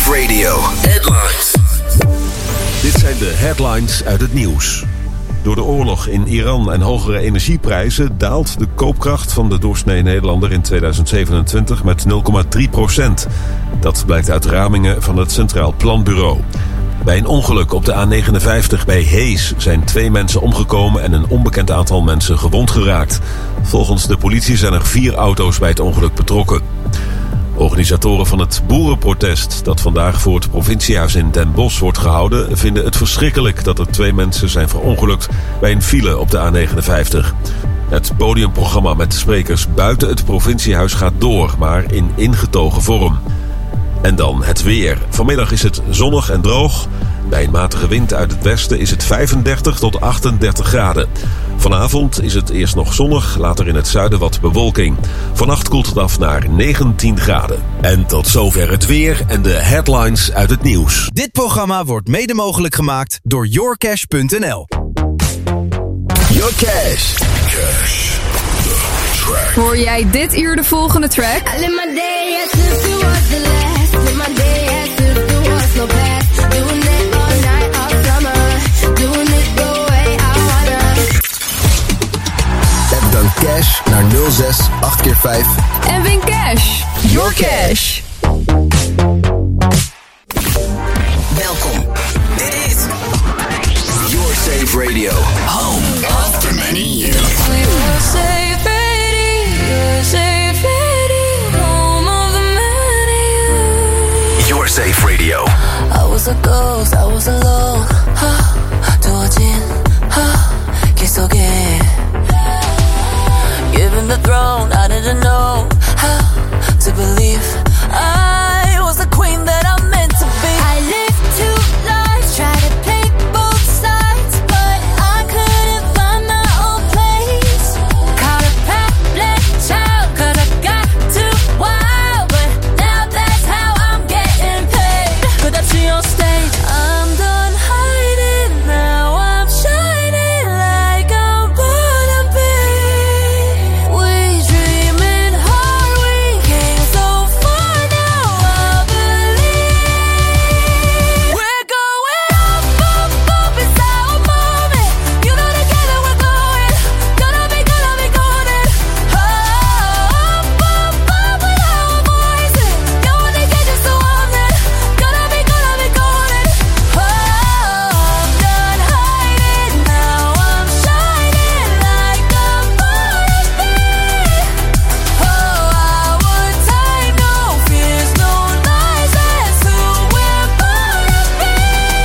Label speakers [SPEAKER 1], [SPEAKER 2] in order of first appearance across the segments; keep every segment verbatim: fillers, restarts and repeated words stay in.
[SPEAKER 1] Save Radio. Headlines.
[SPEAKER 2] Dit zijn de headlines uit het nieuws. Door de oorlog in Iran en hogere energieprijzen daalt de koopkracht van de doorsnee Nederlander in tweeduizend zevenentwintig met nul komma drie procent. Dat blijkt uit ramingen van het Centraal Planbureau. Bij een ongeluk op de A negenenvijftig bij Hees zijn twee mensen omgekomen en een onbekend aantal mensen gewond geraakt. Volgens de politie zijn er vier auto's bij het ongeluk betrokken. Organisatoren van het boerenprotest dat vandaag voor het provinciehuis in Den Bosch wordt gehouden vinden het verschrikkelijk dat er twee mensen zijn verongelukt bij een file op de A negenenvijftig. Het podiumprogramma met sprekers buiten het provinciehuis gaat door, maar in ingetogen vorm. En dan het weer. Vanmiddag is het zonnig en droog. Bij een matige wind uit het westen is het vijfendertig tot achtendertig graden. Vanavond is het eerst nog zonnig, later in het zuiden wat bewolking. Vannacht koelt het af naar negentien graden. En tot zover het weer en de headlines uit het nieuws.
[SPEAKER 3] Dit programma wordt mede mogelijk gemaakt door yourcash punt n l.
[SPEAKER 1] Your Cash. Cash. The track.
[SPEAKER 4] Hoor jij dit uur de volgende track?
[SPEAKER 5] I live my day as if it was the last. Live my day as if there was no past. Doing it all night, all summer. Doing it the way I wanna.
[SPEAKER 1] App dan Cash naar nul zes acht keer vijf.
[SPEAKER 4] En win cash. Your Cash.
[SPEAKER 1] Welkom. Dit is Your Save Radio. Home after many years.
[SPEAKER 5] Your safe radio, safe radio, home of the many.
[SPEAKER 1] Your Save Radio.
[SPEAKER 5] I was a ghost, I was alone. 두어진 길 속에. Given the throne, I didn't know how to believe I was the queen that I'm meant to be. I lived two lives, tried to play both sides, but I couldn't find my own place. Caught a pet child, cause I got too wild, but now that's how I'm getting paid. Put that she on stage, I'm done hiding, now I'm shining like I'm born to be. We dreaming hard, we came so far, now I believe. We're going up, up, up, it's our moment. You know together we're going, gonna be, gonna be golden. Up, up, up with our voices. You wanna get just so on it, gonna be, gonna be golden. Oh, I'm done hiding, now I'm shining like I'm born to be. Oh, our time, no fears, no lies, that's who we're born to be.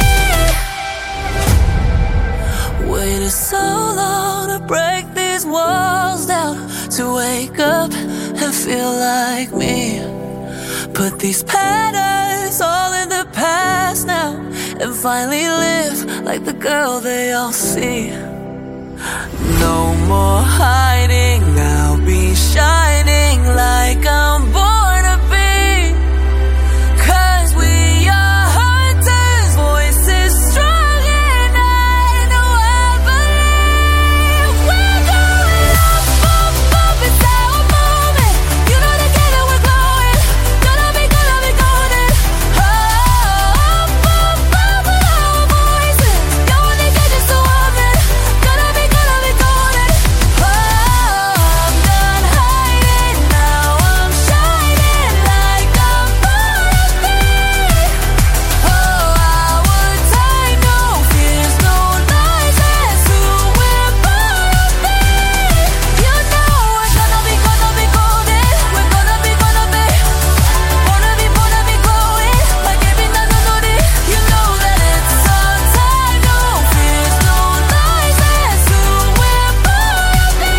[SPEAKER 5] Waited so long to break these walls down, to wake up and feel like me. Put these patterns all in the past now, and finally live like the girl they all see. No more hiding, I'll be shining like I'm born to be. Cause we are hunters, voices strong, and I know I believe. We're going up, up, up, it's our moment. You know together we're glowing, gonna be, gonna be golden. Oh, up, up, up with our voices. You wanna get just so on it, gonna be, gonna be golden. Oh, I'm done hiding, now I'm shining like I'm born to be. Oh, our time, no fears, no lies, that's who we're born to be. You know we're gonna be, gonna be golden. We're gonna be, gonna be, born to be, born to be glowing like every night I know it. You know that it's our time, no fears, no lies, that's who we're born to be.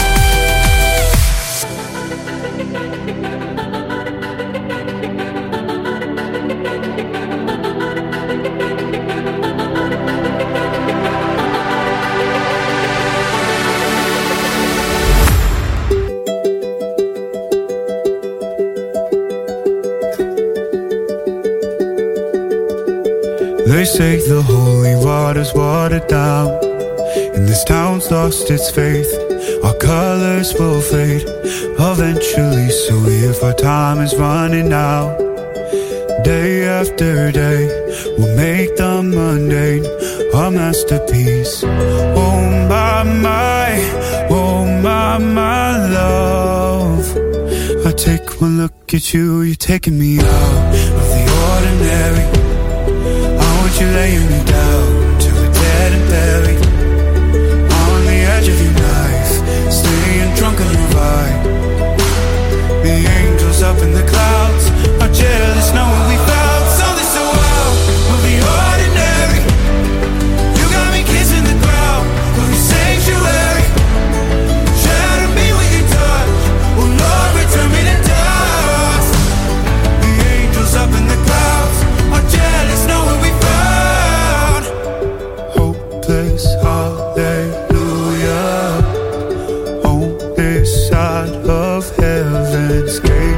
[SPEAKER 6] They say the holy water's watered down, and this town's lost its faith. Our colors will fade eventually, so if our time is running out, Day after day, we'll make the mundane a masterpiece. Oh my, my, oh my, my love. I take one look at you, you're taking me out of the ordinary. I want you laying me down till we're dead and buried. On the edge of your knife, staying drunk on your vibe. The angels up in the clouds are jealous knowing we found something so out of the ordinary. You got me kissing the ground of your sanctuary. Shadow me with your touch, oh Lord, return me to dust. The angels up in the clouds are jealous knowing we found hopeless hallelujah on this side of heaven's gate.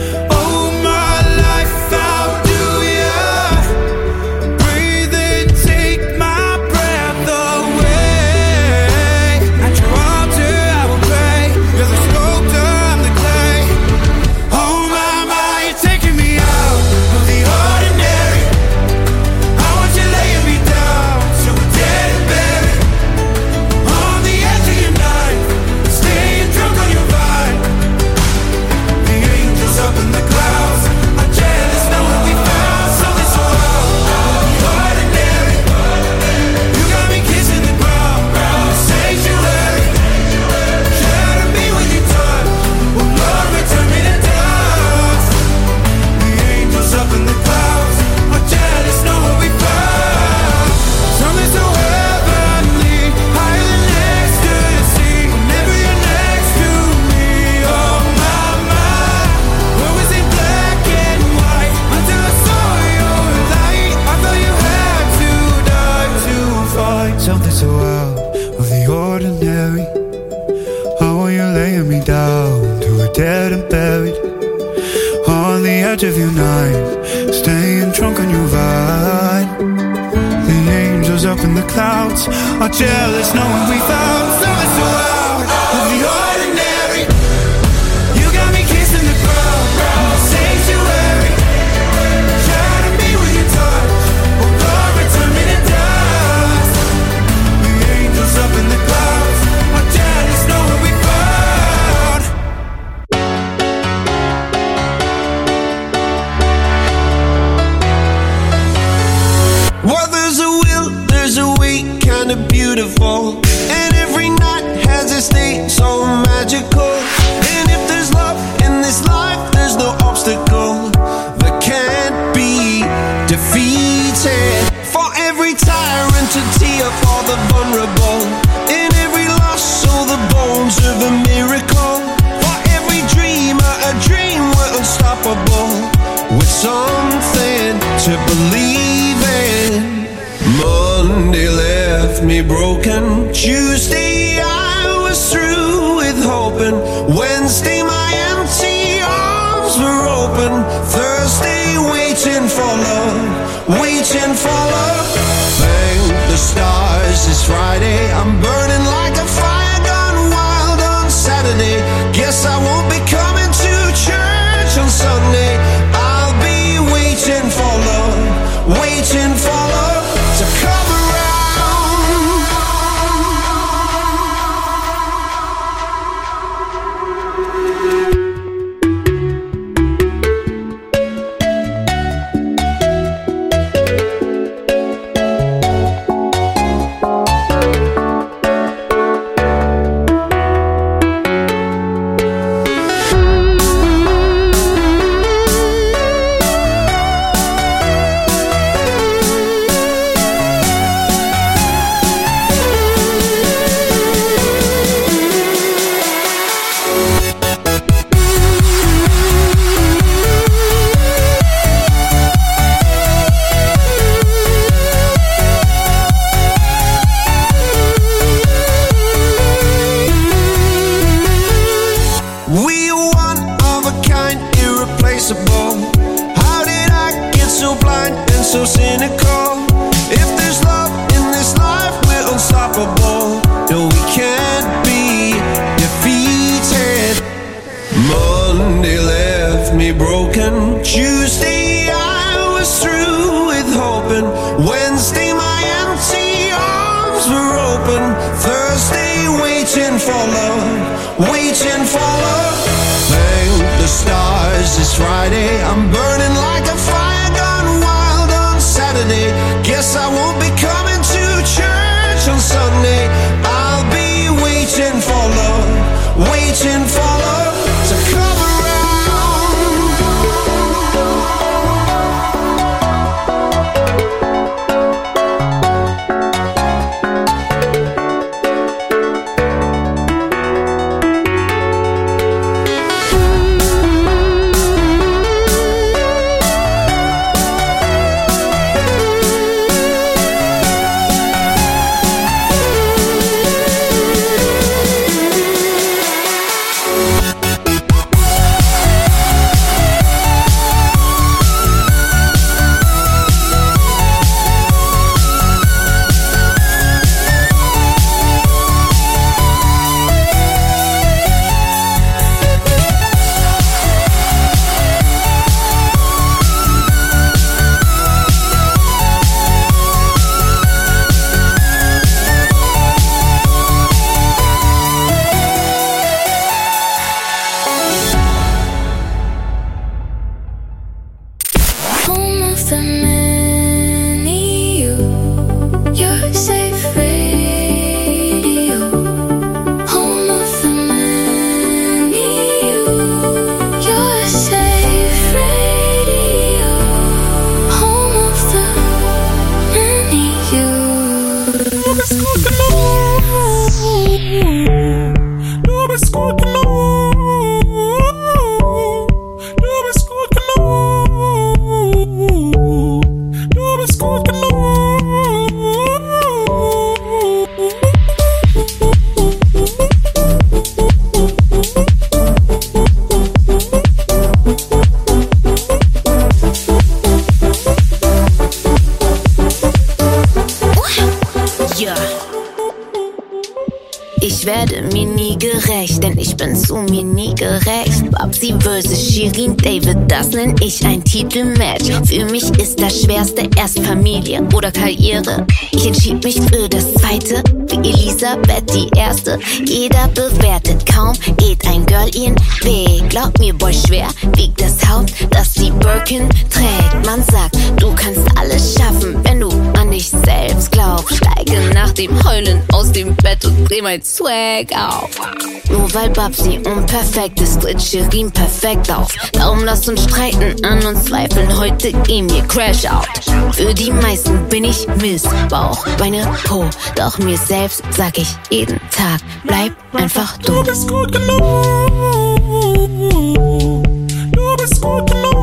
[SPEAKER 6] Of your knife, staying drunk on your vibe. The angels up in the clouds are jealous knowing we found something so out of the ordinary. You got me kissing the ground, ground sanctuary. Shadow me with your touch, oh Lord, return me to dust. The angels up in the clouds are jealous knowing we found.
[SPEAKER 7] Well, there's a will, there's a way, kinda beautiful. And every night has its day, so magical. And if there's love in this life, there's no obstacle that can't be defeated. For every tyrant to tear for the vulnerable. In every loss, all the bones of a miracle. For every dreamer, a dream we're unstoppable. With something to believe in. Monday left me broken. Tuesday I was through with hoping. Wednesday my empty arms were open. Thursday waiting for love, waiting for love. Thank the stars it's Friday. I'm burning like a fire gone wild on Saturday. Guess I won't be coming to church on Sunday. I'll be waiting for love, waiting for love to come around. So cynical. If there's love in this life, we're unstoppable. No, we can't be Monday left me broken. Tuesday I for love, waiting for love. Thank the stars, it's Friday. I'm burning like a fire gone wild on Saturday. Guess I won't be coming to church on Sunday. I'll be waiting for love, waiting for love to come around.
[SPEAKER 8] Ich werde mir nie gerecht, denn ich bin zu mir nie gerecht. Babsi versus Shirin David, das nenn ich ein Titelmatch. Für mich ist das Schwerste erst Familie oder Karriere. Ich entschied mich für das Zweite, wie Elisabeth die Erste. Jeder bewertet, kaum geht ein Girl ihren Weg. Glaub mir, Boy, schwer wiegt das Haupt, das die Birkin trägt. Man sagt, du kannst alles schaffen, wenn du an dich selbst glaubst. Steige nach dem Heulen aus dem Bett und dreh mein Swag auf. Nur weil Babsi unperfekt ist, tritt Shirin perfekt auf. Darum lasst uns streiten, an uns zweifeln, heute gehen wir Crash out. Für die meisten bin ich Mist, Bauch, Beine, Po. Doch mir selbst sag ich jeden Tag, bleib einfach du.
[SPEAKER 6] Du bist gut genug. Du bist gut genug.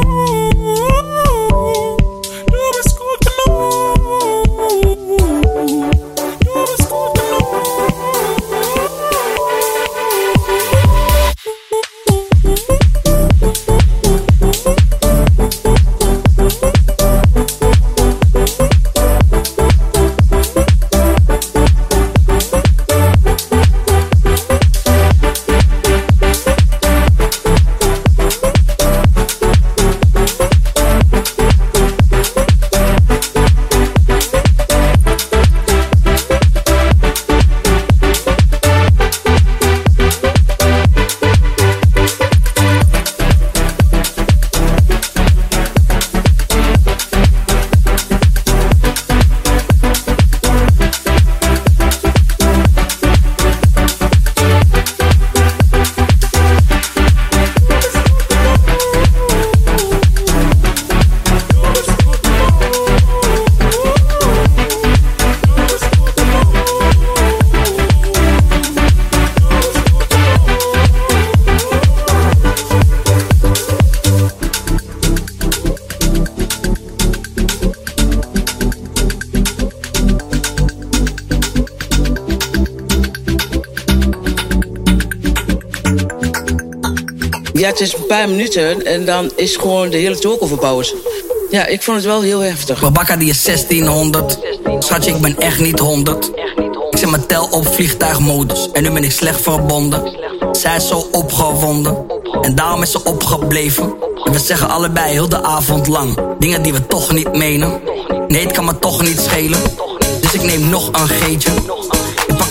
[SPEAKER 9] Ja, het is een paar minuten en dan is gewoon de hele talk overpauze. Ja, ik vond het wel heel heftig.
[SPEAKER 10] Babakka die is zestienhonderd. Schatje, ik ben echt niet honderd. Ik zet mijn tel op vliegtuigmodus. En nu ben ik slecht verbonden. Zij is zo opgewonden. En daarom is ze opgebleven. En we zeggen allebei heel de avond lang dingen die we toch niet menen. Nee, het kan me toch niet schelen. Dus ik neem nog een geetje. Ik pak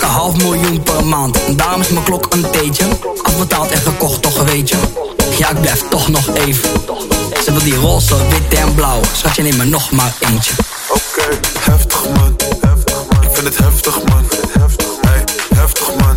[SPEAKER 10] maak een half miljoen per maand. En daarom is mijn klok een theetje. Afbetaald en gekocht, toch weet je. Ja, ik blijf toch nog even. Ze wil die roze, wit en blauw. Schatje, neem me nog maar eentje.
[SPEAKER 11] Oké, okay, heftig man, heftig man. Ik vind het heftig man, hey, heftig man,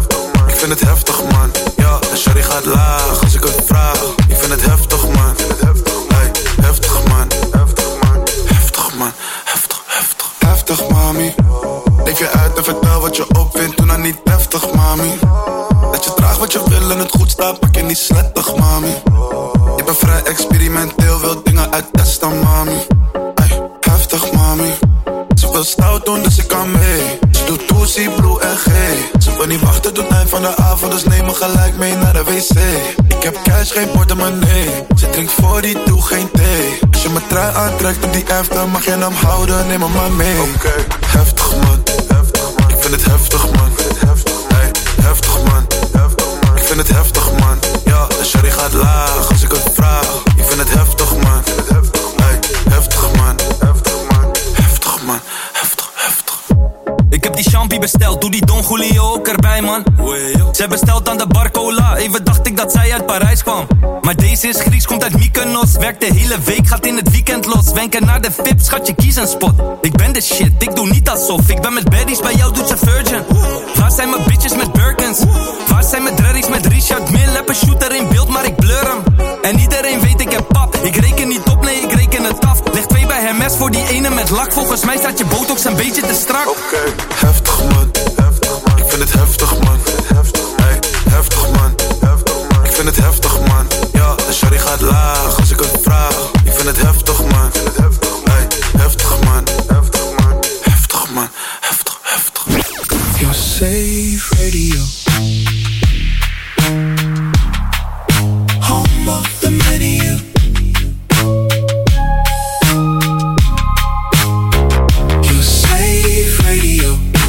[SPEAKER 11] ik vind het heftig man. Ja, de shawty gaat laag als ik het vraag. Ik vind het heftig man, hey, heftig man, heftig man, heftig man, heftig, heftig, heftig mami. Leef je uit en vertel wat je opvindt, doe nou niet heftig mami. Dat je draagt wat je wil en het goed staat, pak je niet slettig mami. Je bent vrij experimenteel, wil dingen uittesten mami. Ay, heftig mami. Ze wil stout doen, dus ik kan mee. Ze doet Tootsie, Blue en G. Ze wil niet wachten tot het eind van de avond, dus neem me gelijk mee naar de wc. Ik heb cash, geen portemonnee. Ze drinkt voor die toe, geen thee. Als je mijn trui aantrekt op die F, dan mag je hem houden, neem me maar mee. Oké, okay, heftig man, heftig man. Ik vind het heftig man, hey, heftig man, heftig man. Ik vind het heftig man. Ja, de shawty gaat laag als ik het vraag. Ik vind het heftig man, hey, heftig man, heftig man, heftig man, heftig, heftig.
[SPEAKER 12] Ik heb die champie besteld, doe die Don Julio ook erbij man. Zij bestelt aan de bar cola, even dacht ik dat zij uit Parijs kwam. Maar deze is Grieks, komt uit Mykonos. Werkt de hele week, gaat in het weekend los. Wenken naar de V I P, schatje, kies een spot. Ik ben de shit, ik doe niet alsof. Ik ben met baddies, bij jou doet ze Virgin. Waar zijn mijn bitches met Birkins? Waar zijn mijn dreddies met Richard Mille? Heb een shooter in beeld, maar ik blur hem. En iedereen weet ik heb pap. Ik reken niet op, nee, ik reken het af. Leg twee bij Hermes voor die ene met lak. Volgens mij staat je botox een beetje te strak.
[SPEAKER 11] Oké, okay, heftig man, heftig man. Ik vind het heftig man, hey, heftig man, heftig man. Ik vind het heftig man. Ja, de shawty gaat laag als ik het vraag. Ik vind het heftig man, hey, heftig man, heftig man, heftig man, heftig, heftig.
[SPEAKER 6] Your safe radio. Home of the menu. Your safe radio.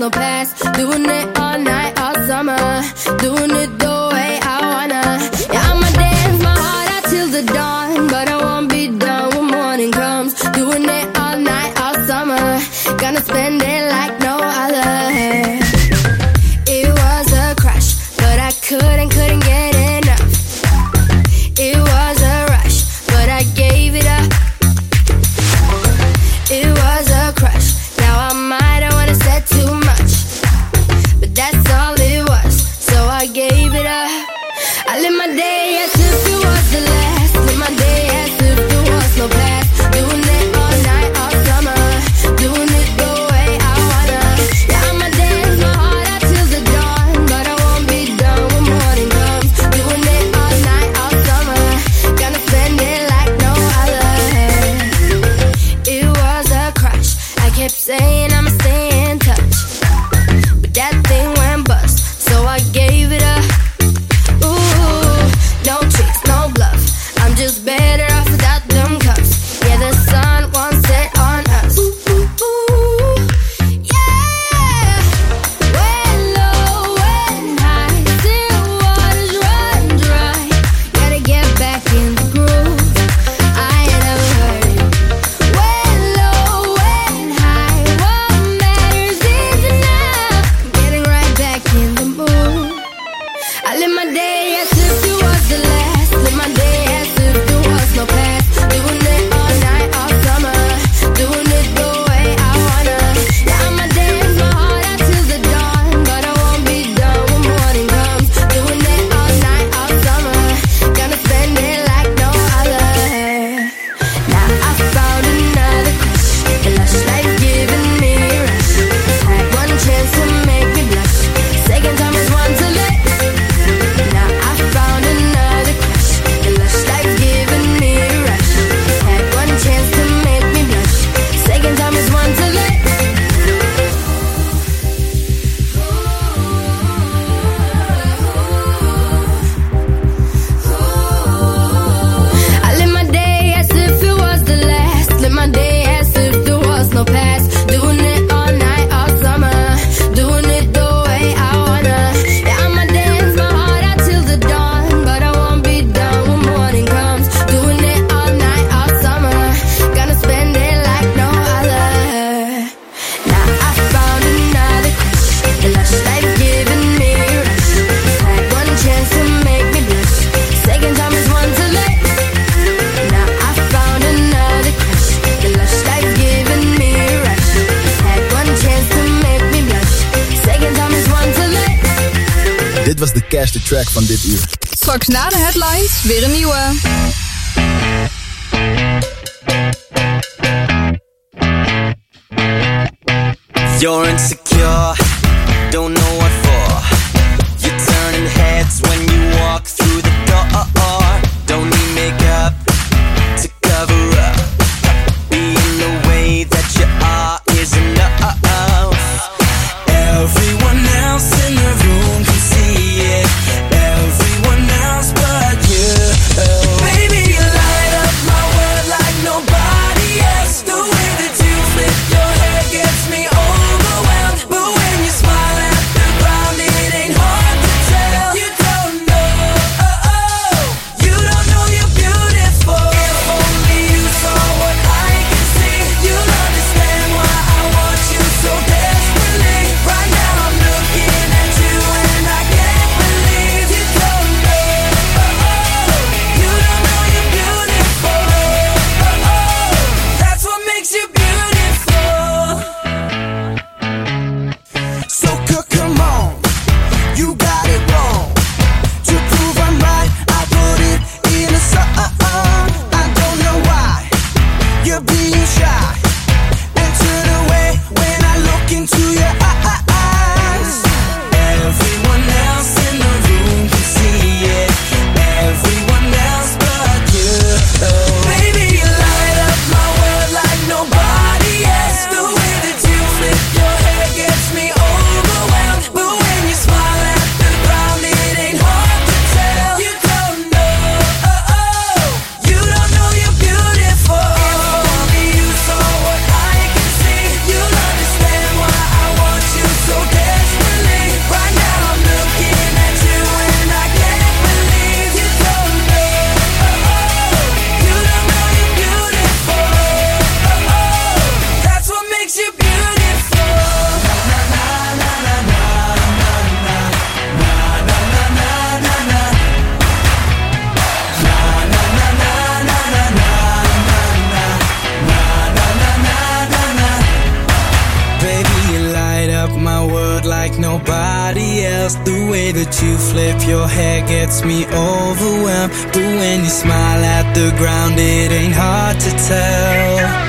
[SPEAKER 13] no past. Doing it all night, all summer. Doing it the way I wanna. Yeah, I'ma dance my heart out till the dawn, but I won't be done when morning comes. Doing it all night, all summer. Gonna spend it like no other. It was a crush, but I couldn't, couldn't get enough. It was a rush, but I gave it up. It was a crush. Now I might have wanna said too much, but that's all it was, so I gave it up. I live my day as if it was the last. Live my day as if there was no past. Doing it all night, all summer. Doing it the way I wanna. Yeah, I'ma dance my heart out till the dawn, but I won't be done when morning comes. Doing it all night, all summer. Gonna spend it like no other. It was a crush. I kept saying I'ma stay in touch, but that thing went bust, so I gave it up. Ooh, no tricks, no bluff. I'm just better off without them cuffs. Yeah, the sun won't set on us. Ooh, ooh, ooh, yeah. When low, when high, still waters run dry. Gotta get back in the groove. I ain't never heard it. When low, when high, what matters is enough. Getting right back in the mood. I live my day as if it was the last. Live my day as if there was no past. Doing it all night, all summer. Doing it the way I wanna. Yeah, I'ma dance my heart out till the dawn, but I won't be done when morning comes. Doing it all night, all summer. Gonna spend it like no other. Now I found another crush. A lush life giving me a rush. Had one chance to make me blush. Second time is one to let. Now I found another crush. A lush life giving me a rush. Had one chance to make me blush. Second time is one to let. I live my day as if it was the last. Live my day as if there was no past. Doing it all night, all summer. Doing it the way I wanna. Yeah, I'ma dance my heart out till the dawn, but I won't be done when morning comes. Doing it all night, all summer. Gonna spend it like no other. Now I found another crush. A lush life giving me a rush. Had one chance to make me blush. Second time is one to let. Now I found another crush. The lush life giving me a rush. Had one chance to make me blush. Second time is one to let.
[SPEAKER 1] Dit was de Cash the Track van dit uur.
[SPEAKER 4] Straks na de headlines weer een nieuwe.
[SPEAKER 14] You're insecure, don't know what for. You're turning heads when you walk through the door. Don't need makeup to cover up. Being the way that you are is enough. Everyone else in the room can see it. Everyone else but you. Baby, you light up my world like nobody else. The way that you flip your hair gets me overwhelmed. But when you smile at the ground, it ain't hard to tell. You don't
[SPEAKER 15] that you flip your hair gets me overwhelmed. But when you smile at the ground, it ain't hard to tell.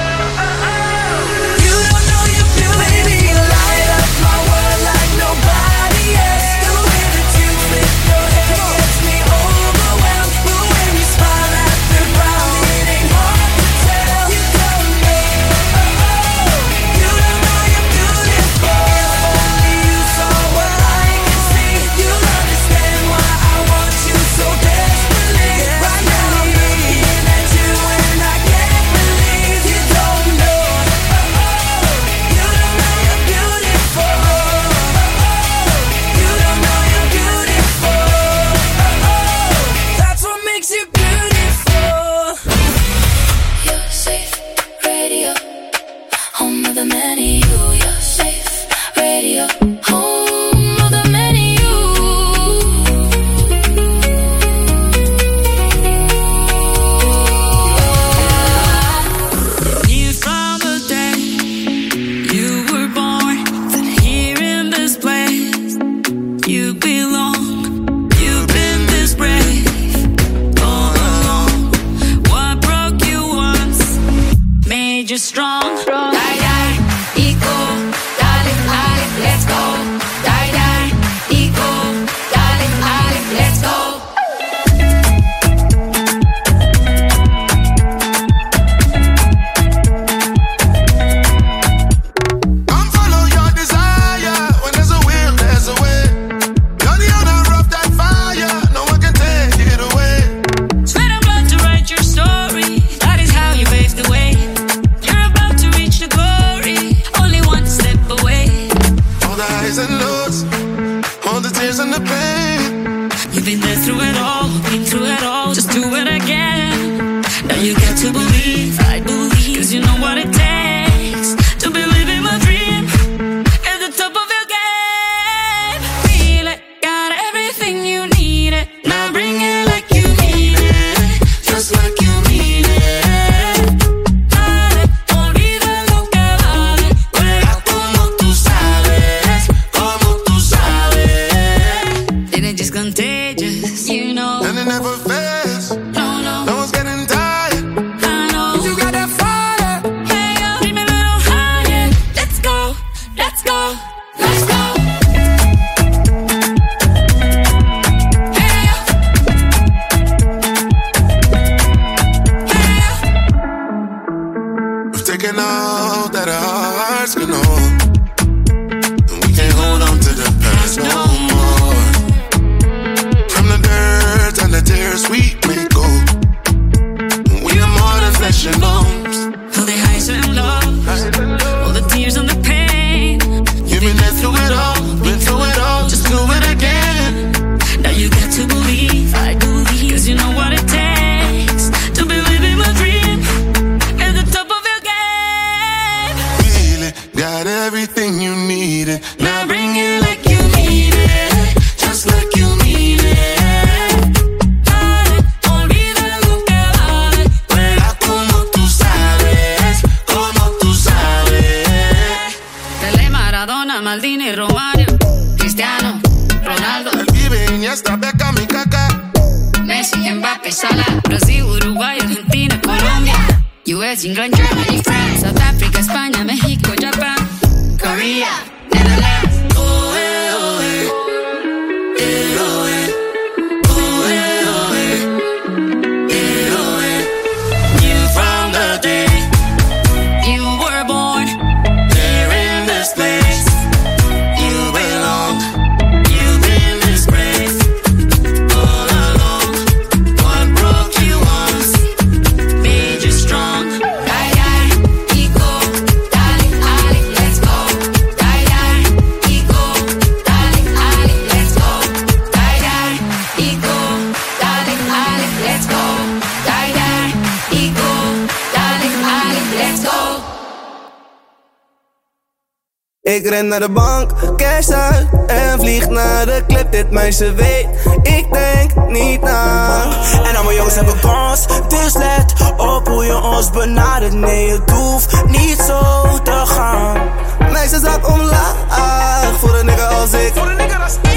[SPEAKER 16] Ik ren naar de bank, cash uit en vlieg naar de club. Dit meisje weet, ik denk niet na. En al mijn jongens hebben kans, dus let op hoe je ons benadert. Nee, het hoeft niet zo te gaan. Meisjes zak omlaag, voor een nigga als ik.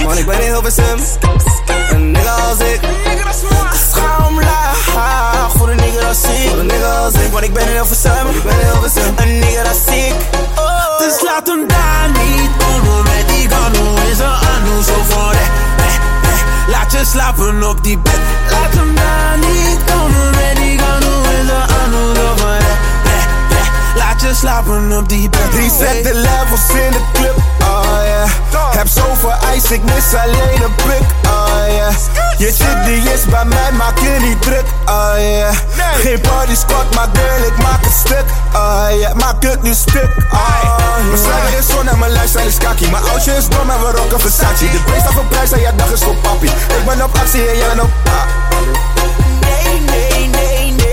[SPEAKER 16] Man, ik ben in Hilversum. Een nigga als ik. Ga omlaag voor een nigga als ik. Voor een nigga als ik. Want ik ben in Hilversum. Ik ben in Hilversum. Een nigga als ik. Oh. Dus laat hem daar niet komen met die gano. Is een anu zo voor de. Laat je slapen op die bed. Laat hem daar niet komen met die gano. Is een anu zo voor de. Laat je slapen op die bed.
[SPEAKER 17] Reset de levels in de club, oh yeah. Heb zoveel ijs, ik mis alleen een prik, oh yeah. Je chick die is bij mij, maak je niet druk, oh yeah. Geen party squad, maar girl, ik maak het stuk, oh yeah. Maak het nu stuk, oh yeah. Mijn slider is zon en mijn lifestyle is kaki. Mijn oudje is dom en we rocken Versace. De prijs staat voor prijs en je dag is voor papi. Ik ben op actie en jij bent op ah.
[SPEAKER 16] Nee, nee, nee, nee.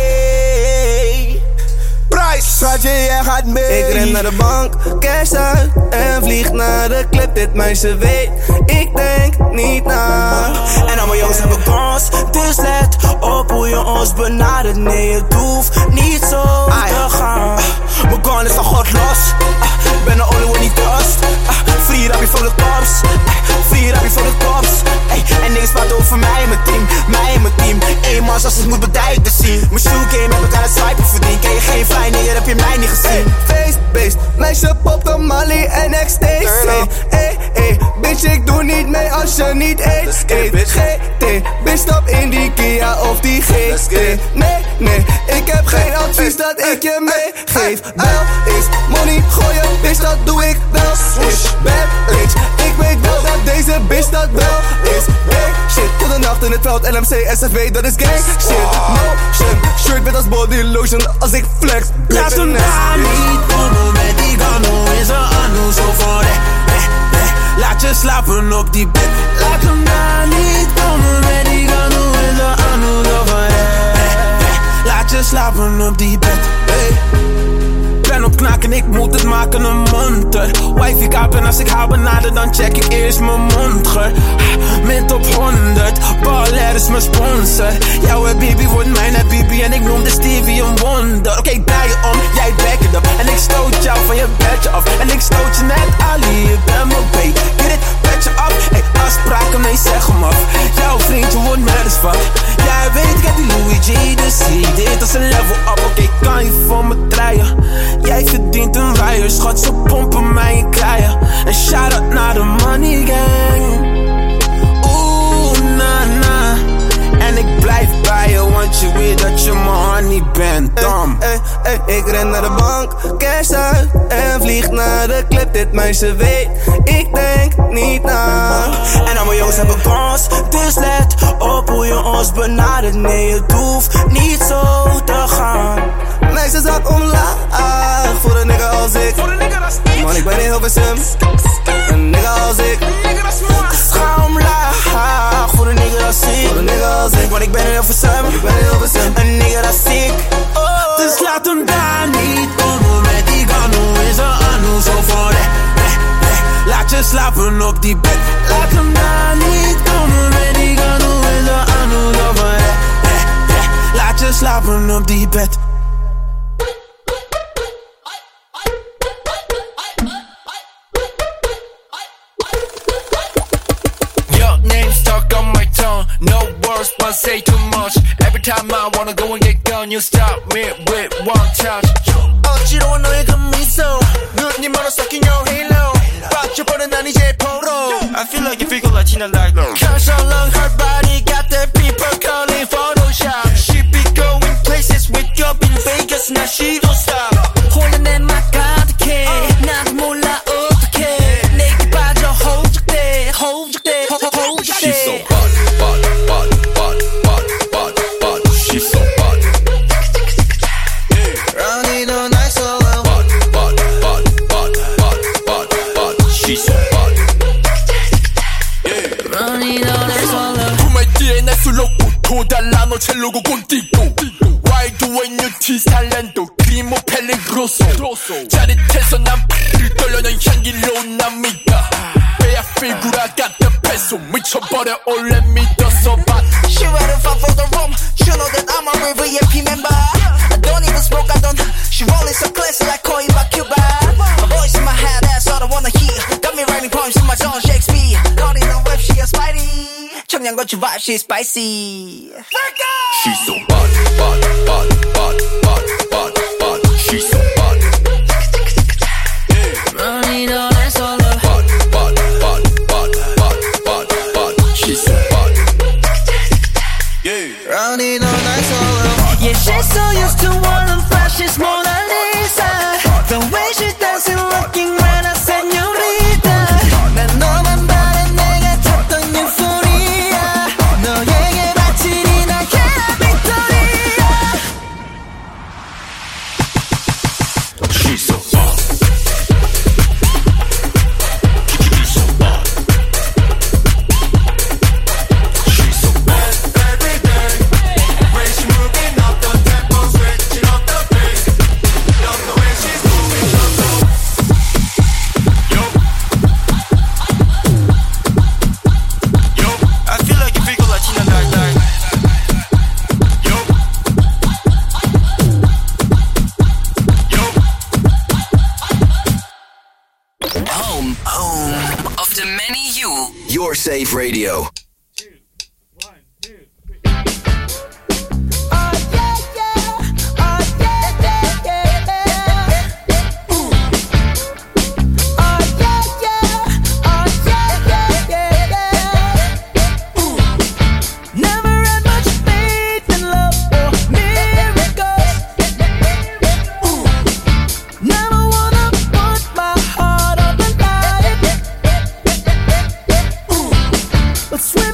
[SPEAKER 17] Schatje, jij gaat mee.
[SPEAKER 16] Ik ren naar de bank, cash uit en vlieg naar de club. Dit meisje weet, ik denk niet na. En al mijn jongens hebben kans, dus let op hoe je ons benadert. Nee, het hoeft niet zo te gaan. Mijn gun is van God los. Ik ben de only one die trust. Free rappie voor de cops. Free rappie voor de cops. En niks praat over mij en mijn team. Mij en mijn team. Eenmaal als het moet bedijken te zien. Mijn shoe game heb ik aan het swipen verdiend. Ken je geen fijn nigger, heb je mij niet gezien. Face based, meisje popt een Molly en ecstasy. Ey, ey, bitch ik doe niet mee als je niet eet. Eet G T, bitch stap in die Kia of die G T. Nee, nee, ik heb geen advies dat ik je meegeef. Wel is money gooien, bitch dat doe ik wel. Is bad bitch, ik weet wel dat deze bitch dat wel is. Gang shit, tot de nacht in het veld, L M C, S F W, dat is gang shit. Motion, shirt met als body lotion als ik flex. Laat hem daar niet komen met die gano. Is een anu zo voor de. Laat je slapen op die bed. Laat hem daar niet komen met die gano. Is een anu zo voor de. Laat je slapen op die bed. Hey. Ben op knaken, ik moet het maken een monter. Wifey kapen, als ik haar benader, dan check ik eerst mijn mondgeur. Mint op honderd, Baller is mijn sponsor. Jouw baby wordt mijn baby en ik noem de Stevie een wonder. Oké, okay, draai je om, jij back it up. En ik stoot jou van je bedje af. En ik stoot je net Ali, je bent mijn baby. Get it, bedje af, hey, afspraken, nee zeg hem af. Jouw vriendje wordt met eens van. Jij weet, ik heb die Louis G, dus zie dit als een level up. Oké, okay, kan je voor me draaien? Jij verdient een wire, schat, ze pompen mij in kraaien. En shout-out naar de money gang. Oeh, na na. En ik blijf bij je, want je weet dat je mijn honey bent, dom. Hey, hey, hey, ik ren naar de bank, cash uit en vlieg naar de club. Dit meisje weet, ik denk niet na. En al mijn jongens hebben kans, dus let op hoe je ons benadert. Nee, het hoeft niet zo te gaan. Meisje zak omlaag, voor een nigga als ik. Man, ik ben in Hilversum. Een nigga als ik. Dus ga omlaag, voor een nigga als ik. Voor een nigga als ik. Want ik ben in Hilversum. Ik ben in Hilversum. Een nigga als ik. Oh. Dus laat hem daar niet komen met die gano. Is een anu zo voor de. Laat je slapen op die bed. Laat hem daar niet komen met die gano. Is een anu zo voor de. Laat je slapen op die bed.
[SPEAKER 18] No words, but say too much. Every time I wanna go and get gone, you stop me with one touch. 어지러운 너의 그 미소, 눈이 멀어 stuck in your halo. 빠져버린 난 이제 포로. I feel like you feel like Tina like no. Cause along her body got the people calling Photoshop. She be going places with your in Vegas, now she don't stop. 홀려 내 맘 가득해, 나도 몰라 어떡해. 내게 빠져 호적돼, 호적돼, 호적돼. She's so hot. 달라 너 첼로고 꼰띠고 와이드 웬 유티 살렌도 크리모 펠리그로소 짜릿해서 난 팔을 떨려 넌 향기로 난 믿다 베야 피구라 같은 패소 미쳐버려 올래 믿어서 봐 She ready for the room You know that I'm a real V I P member I don't even smoke, I don't She rolling so classy like Coiba Cuba My voice in my head, that's all I wanna hear Got me writing poems in my zone, Shakespeare Caught in the web, she
[SPEAKER 15] got your vibe, she's spicy.
[SPEAKER 18] She's so bad, bad, bad, bad, bad, bad, bad. She's so bad.
[SPEAKER 15] Running all that solo.
[SPEAKER 18] Bad, bad, bad, bad, bad, bad, bad. She's so bad. Yeah.
[SPEAKER 15] Running all that solo. Yeah, she's so used to warm flash, she's Mona Lisa. The way she dancing, looking right at señorita. 난 너만 바란 내가 찾던 유포리아. 너에게 바치니 나의 빅토리아.
[SPEAKER 18] She's so bad. She's so bad. She's so bad. Every day, when she's moving up the tempo, switching up the pace. Love the way she's moving, love the Yo. Yo. I feel like you feel Latina like that. Yo. Yo.
[SPEAKER 19] Home, home of the many you.
[SPEAKER 1] Your Safe Radio.
[SPEAKER 15] Never had much faith in love or miracles. Never wanna put my heart on the line. But swear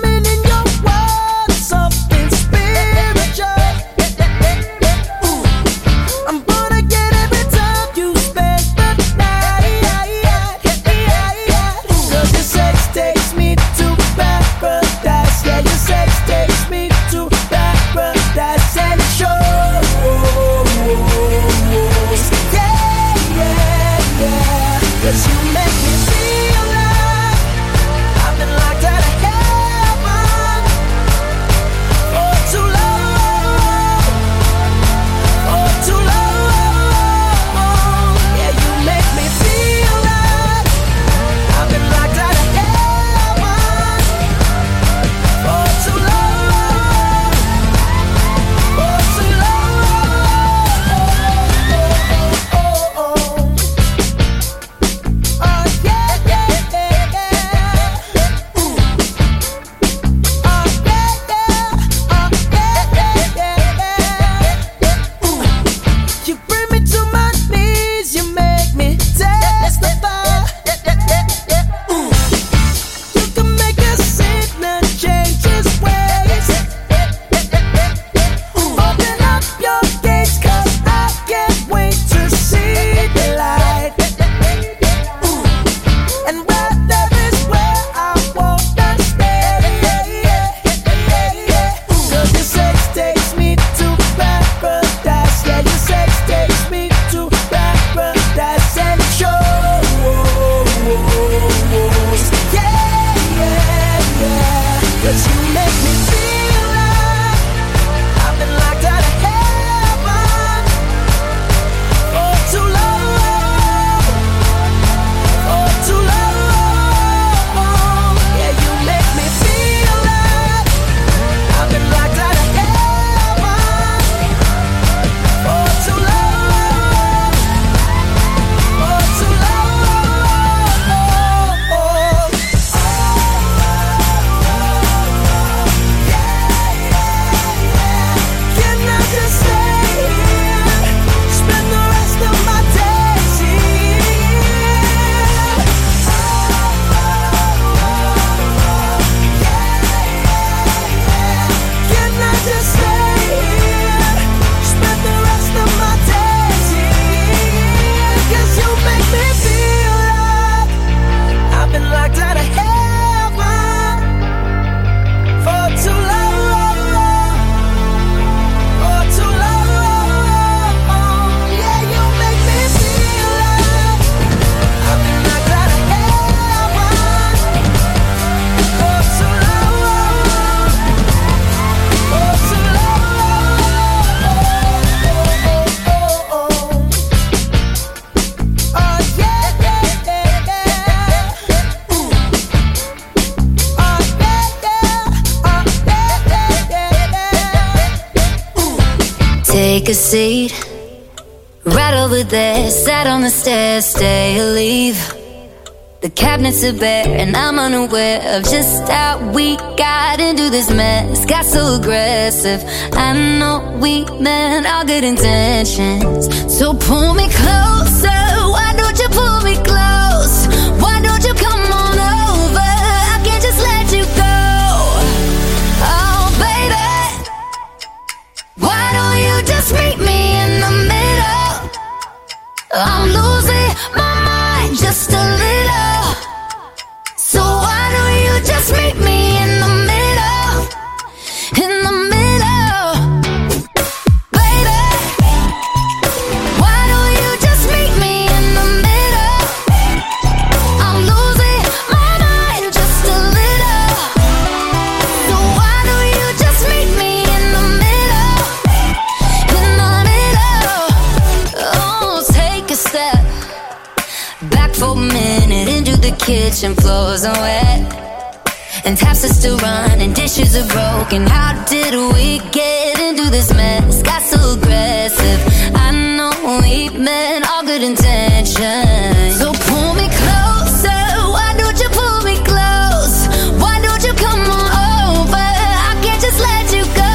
[SPEAKER 8] Take a seat, right over there, sat on the stairs, stay or leave. The cabinets are bare and I'm unaware of just how we got into this mess. Got so aggressive, I know we meant all good intentions. So pull me closer, why don't you pull me close? Why don't you come on over, I can't just let you go. Oh baby, why don't you just meet me in the middle? I'm losing my mind just a little. So why don't you just meet me in the middle? In the middle, baby. Why don't you just meet me in the middle? I'm losing my mind just a little. So why don't you just meet me in the middle? In the middle. Oh, take a step back for a minute into the kitchen, floors are wet and taps are still running, dishes are broken. How did we get into this mess? Got so aggressive, I know we meant all good intentions. So pull me closer, why don't you pull me close? Why don't you come on over, I can't just let you go.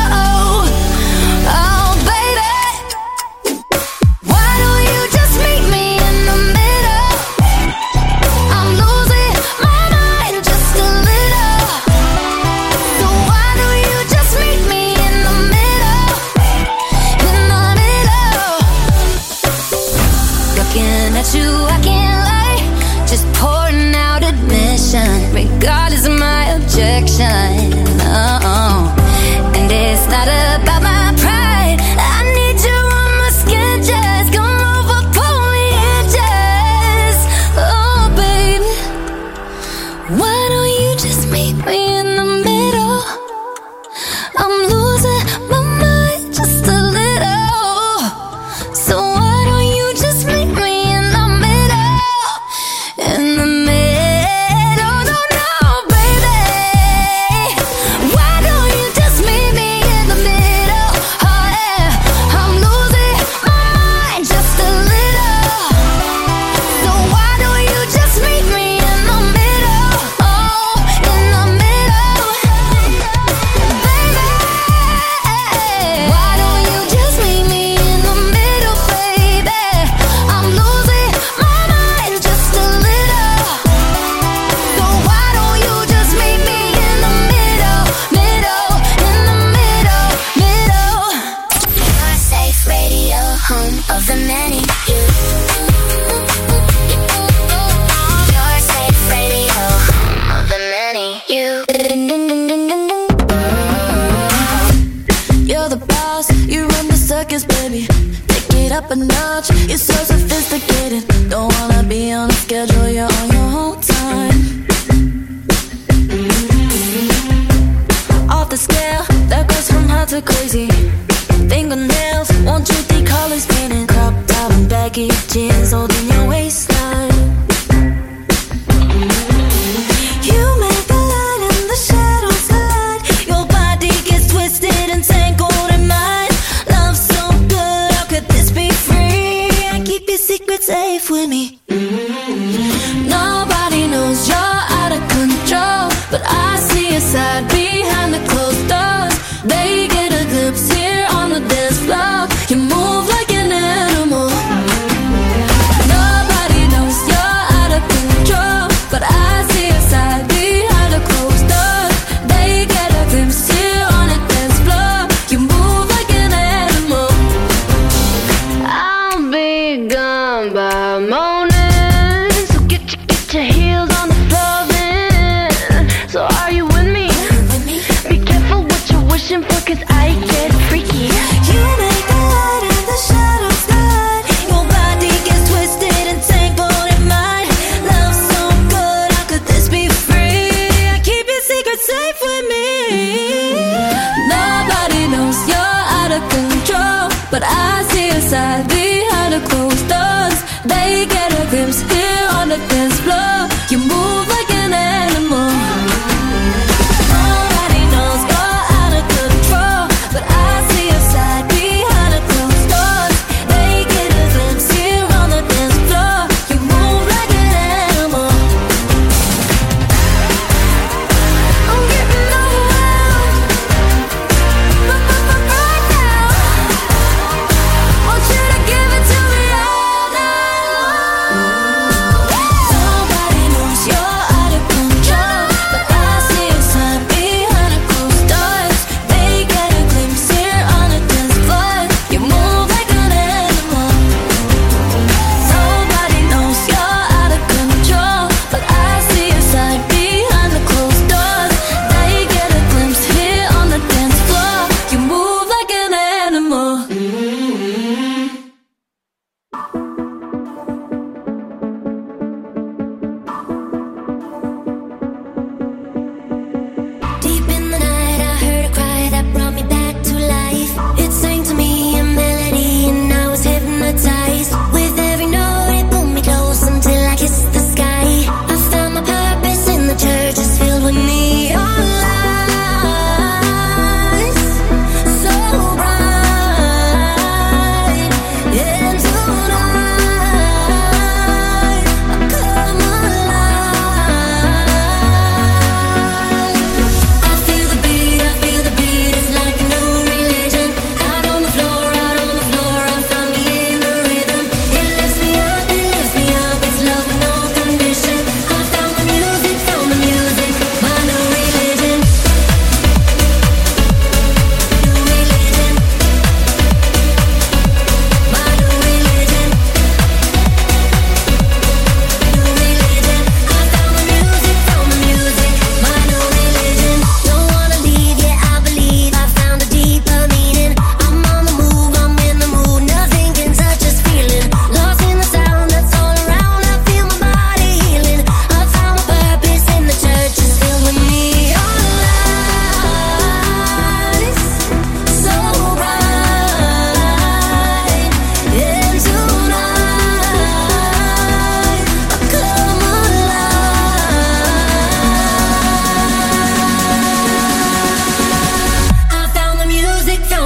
[SPEAKER 8] Oh baby, why don't you just meet me in the middle? I'm losing my mind just a little. So why don't you just meet me in the middle? In the middle. Looking at you, I can't lie, just pouring out admission, regardless of my objection. Oh, and it's not about my pride, I need you on my skin, just come over, pull me in, just. Oh baby, why don't you just meet me in the middle? I'm losing my mind just a little. So why don't you just meet me in the middle? In the middle, no, no, baby. Why don't you just meet me in the middle? Oh yeah, I'm losing my mind just a little. So why don't you just meet me in the middle? Oh, in the middle, baby. Why don't you just meet me in the middle, baby? I'm losing my mind just a little. So why don't you just meet me in the middle, middle, in the middle, middle.
[SPEAKER 13] Your safe radio, home of the many. Your safe radio, home of the many. You.
[SPEAKER 5] You're the boss, you run the circus, baby. Take it up a notch, you're so sophisticated. Don't wanna be on a schedule, you're on your own time. Off the scale, that goes from hot to crazy. Fingernails, want you three colors painted. Crop top and baggy jeans holding your waistline. You make the light and the shadows collide. Your body gets twisted and tangled in mine. Love so good, how could this be free? I keep your secret safe with me. Nobody knows you're out of control, but I see your side behind the closed doors. They get a glimpse here on the dance floor. You move like an animal. Nobody knows you're out of control, but I see your side behind the closed doors. They get a glimpse here on the dance floor. You move like an animal. I'll be gone by morning, so get your, get your heels on the floor then. So are you with me? Be careful what you're wishing for, cause I get freaky. You make the light and the shadows glide. Your body gets twisted and tangled in mine. Love so good, how could this be free? I keep your secret safe with me. Nobody knows you're out of control, but I see your side behind the closed doors. They get a glimpse here on the dance floor. You move like an animal. Nobody knows you're out of control, but I see your side behind the closed doors.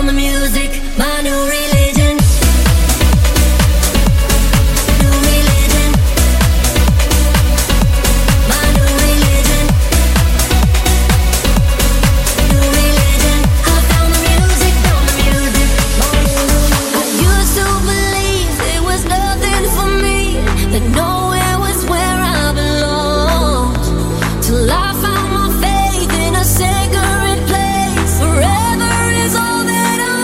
[SPEAKER 13] found the music, my new religion. New religion. My new religion. New religion. I found the music, found the music. I used to believe there was nothing for me, that nowhere was where I belonged, till I found my faith in a sacred place. Forever is all that I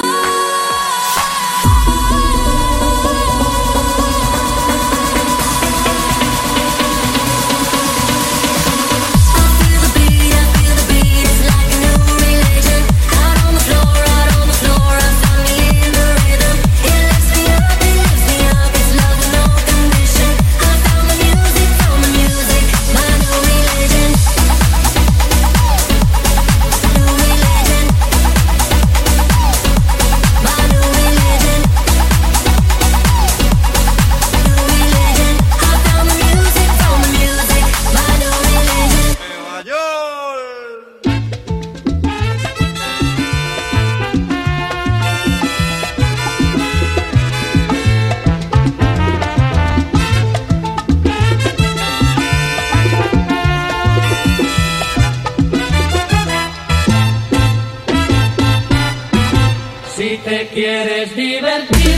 [SPEAKER 15] Si te quieres divertir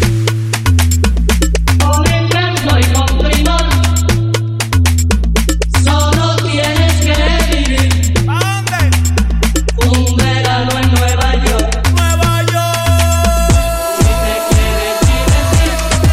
[SPEAKER 15] con encanto y con primor, solo tienes que vivir un verano en Nueva York. Nueva York. Si te quieres divertir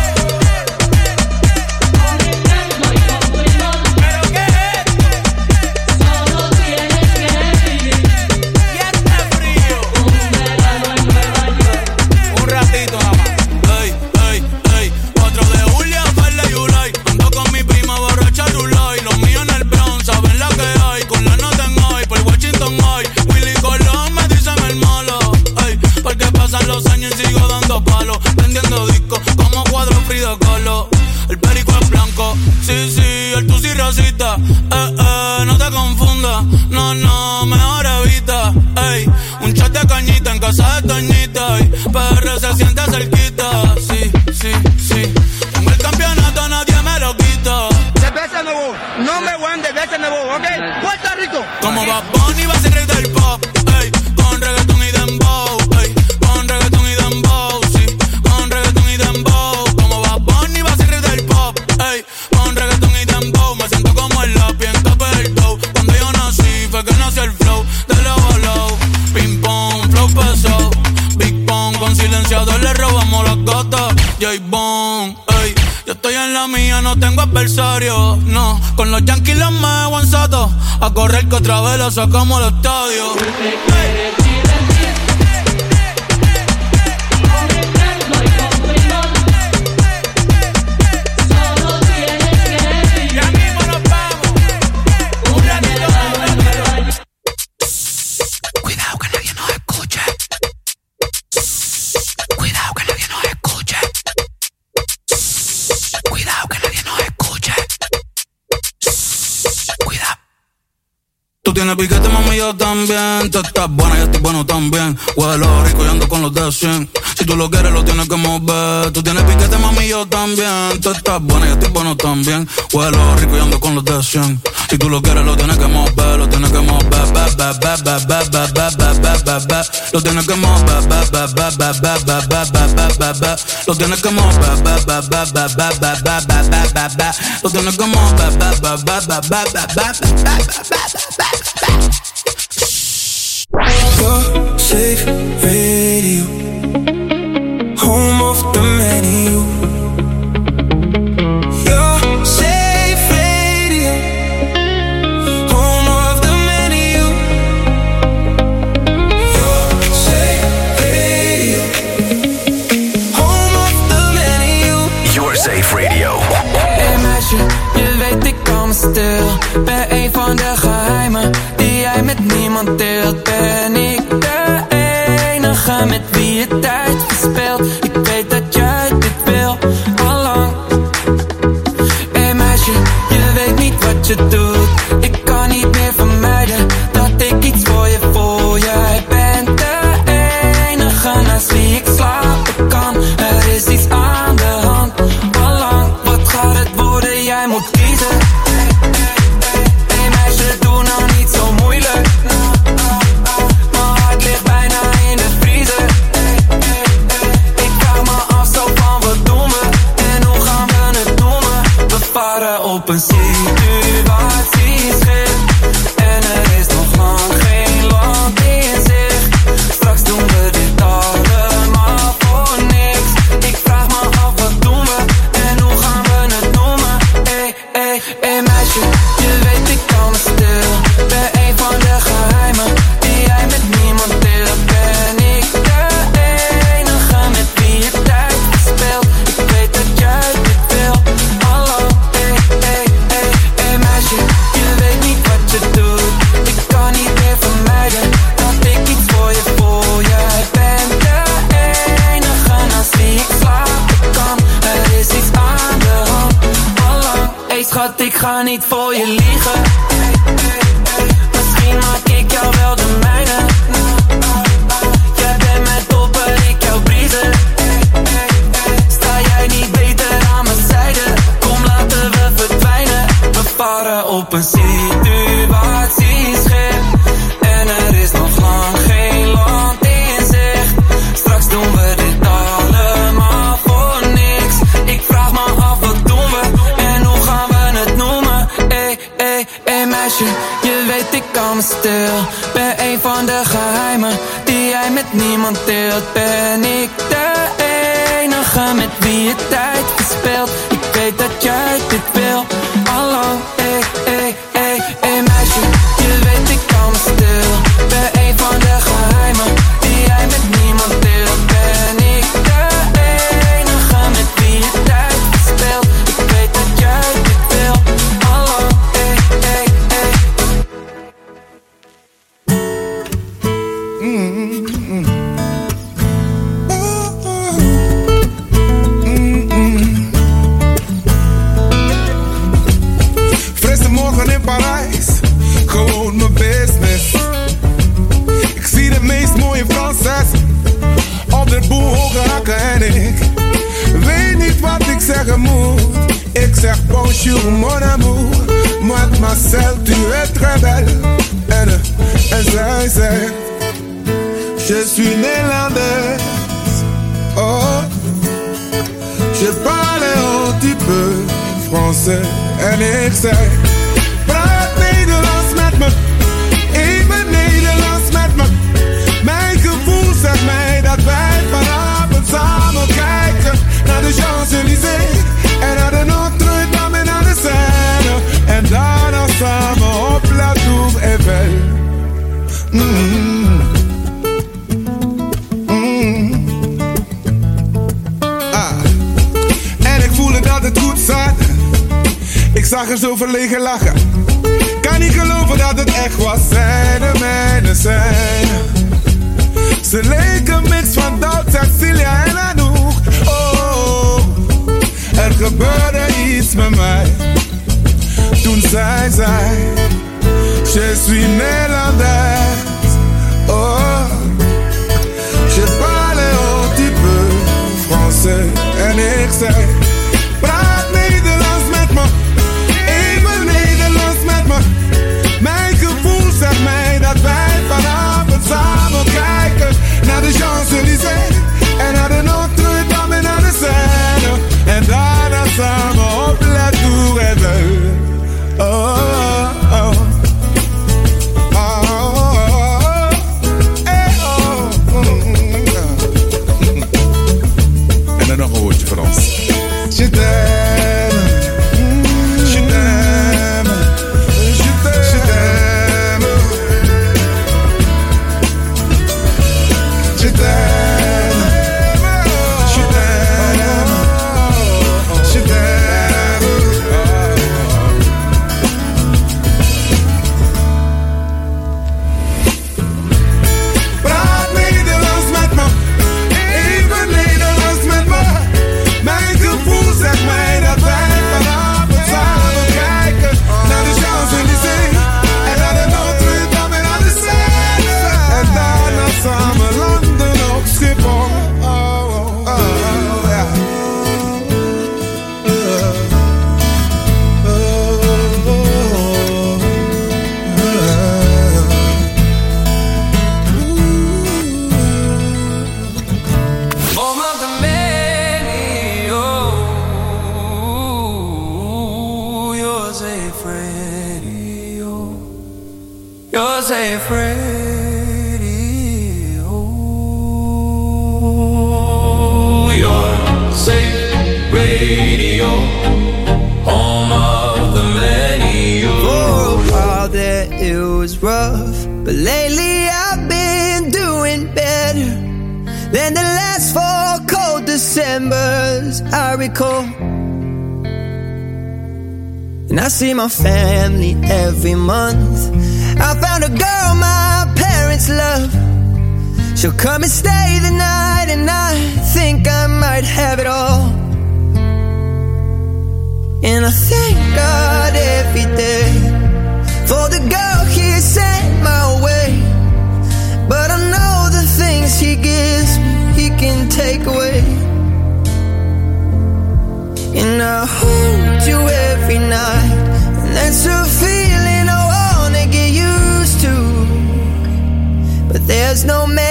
[SPEAKER 15] con encanto y con primor, ¿pero qué es? Solo tienes que vivir y está frío un verano en Nueva York.
[SPEAKER 11] Un ratito nada más. Ey, ey, ey. cuatro de julio, Farley y Yulai. Ando con mi prima borracha Rulay. Los míos en el Bronx, saben la que hay. Con la nota en hoy, por Washington hoy. Willy Colón me dice el malo. Ey, porque pasan los años y sigo dando palos. Vendiendo discos como cuadro Frida Kahlo. El perico es blanco, sí, sí, el tusi racista. Eh, eh, no te confundas, no, no, mejor evita. Ey, un chat de cañita en casa de Toñita. Ey, P R se siente cerquita, sí, sí, sí. Tengo el campeonato, nadie me lo quita.
[SPEAKER 20] Cerveza nuevo, no me voy de cerveza nuevo, ¿ok? Puerto Rico.
[SPEAKER 11] Como Bad Bunny va a ser rey del pop, ey, con reggaeton y dembow, ey, con reggaeton y dembow, sí, con reggaeton y dembow. Como Bad Bunny va a ser rey del pop, ey, con reggaeton y dembow. Me siento como el lápiz en tope del dough. Cuando yo nací fue que nació el flow de low a low. Ping pong, flow pesado, Big Pong, con silenciador le robamos las gatas. J-Bone, ey, yo estoy en la mía, no tengo adversario, no. Con los Yankees los me aguanzato, a correr que otra vez la sacamos al estadio. Ey.
[SPEAKER 15] Cuidado que nadie nos escuche. Cuidado que nadie nos escuche. Cuidado que nadie nos escuche. Cuidado.
[SPEAKER 11] Tú tienes piquete, mami, yo también. Tú estás buena, yo estoy bueno también. Huelo rico y ando con los de cien. Si tú lo quieres, lo tienes que mover. Tú tienes piquete, mami, yo también. Tú estás buena, yo estoy bueno también. Huelo rico y ando con los de cien. Si tú lo quieres, lo tienes que mover. Lo tienes que mover, ba, ba, ba, ba, ba, ba, ba, ba, ba, ba, ba. Lo tienes que mover, ba, ba, ba, ba, ba, ba, ba, ba, ba, ba, ba. Lo tienes que mover, ba, ba, ba, ba, ba, ba, ba, ba, ba, ba, ba. Lo tienes que mover, ba, ba, ba, ba, ba, ba, ba, ba, ba, ba.
[SPEAKER 15] Your safe radio, home of the menu. Your safe radio, home of the menu. Your safe radio, home of the menu.
[SPEAKER 1] Your Safe Radio.
[SPEAKER 21] Hey meisje, je weet ik kan me stil. Ben een van de geheimen die jij met niemand deelt. Ben ik de enige met wie je tijd verspeelt. Ik weet dat jij dit wil, allang. Hey meisje, je weet niet wat je doet. Ik kan niet meer vermijden dat ik iets voor je voel. Jij bent de enige op een situatieschip. En er is nog lang geen land in zicht. Straks doen we dit allemaal voor niks. Ik vraag me af, wat doen we en hoe gaan we het noemen? Ey, ey, ey meisje, je weet ik kan me stil. Ben een van de geheimen die jij met niemand deelt. Ben ik de enige met wie je tijd verspeelt. Ik weet dat jij dit wil. Hallo, ey, ey, ey, ey meisje, je weet niet wat je doet. Ik kan niet meer vermijden dat ik iets voor je voel. Jij bent de enige naast wie ik slapen kan. Er is iets aan de hand. Hallo, ey schat, ik ga niet voor je liegen. Misschien maak ik jou wel de mijne. Jij bent mijn topper, ik jou briezen. Sta jij niet beter aan mijn zijde? Kom, laten we verdwijnen. We varen op een situatieschip. En er is nog lang geen land in zicht. Straks doen we dit allemaal voor niks. Ik vraag me af, wat doen we en hoe gaan we het noemen? Ey, ey, ey meisje, je weet ik kan me stil. Ben een van de geheimen die jij met niemand deelt. Ben ik de enige met wie je tijd verspeelt. Ik weet dat jij dit wil. Hallo, ey, ey, ey, ey meisje, je weet ik kan me stil. Ben een van de geheimen die jij met niemand deelt. Ben ik de enige met wie je tijd verspeelt. Ik weet dat jij dit wil. Hallo, ey, ey, ey.
[SPEAKER 6] Mm-hmm. Frisse morgen in Parijs, gewoon mijn business. Ik zie de meest mooie Franses op de boel hoge hakken en ik weet niet wat ik zeggen moet. Ik zeg bonjour mon amour, mademoiselle tu es très belle. En, en zij zegt, je suis néerlandaise. Oh, je parle un petit peu français. En ik zeg, praat Nederlands met me, even Nederlands met me. Mijn gevoel zegt mij dat wij vanavond samen kijken naar de Champs-Élysées en naar de Notre-Dame en naar de Seine. En daarna samen op La Tour Eiffel. Mm-hmm. Mm-hmm. Ah. En ik voelde dat het goed zat. Ik zag er zo verlegen lachen. Kan niet geloven dat het echt was. Zij de mijne zijn. Ze leken mix van Doubt, Cecilia en Anouk. Oh, er gebeurde iets met mij. Toen zij zei, je suis néerlandaise. Oh, je parle un petit peu français. En ik zei, praat Nederlands met me, even Nederlands met me. Mijn gevoel zegt mij dat wij vanavond samen kijken naar de Champs-Élysées en naar de Notre-Dame en naar de Seine. En daarna samen op La Tour Eiffel. Oh, oh, oh.
[SPEAKER 21] radio. Your safe radio. Home of the millennial.
[SPEAKER 15] For a while there it was rough, but lately I've been doing better than the last four cold Decembers I recall. And I see my family every month. I found a girl my parents love. She'll come and stay the night, and I think I might have it all. And I thank God every day for the girl He sent my way. But I know the things He gives me He can take away. And I hold you every night, and that's a feeling I wanna get used to. But there's no man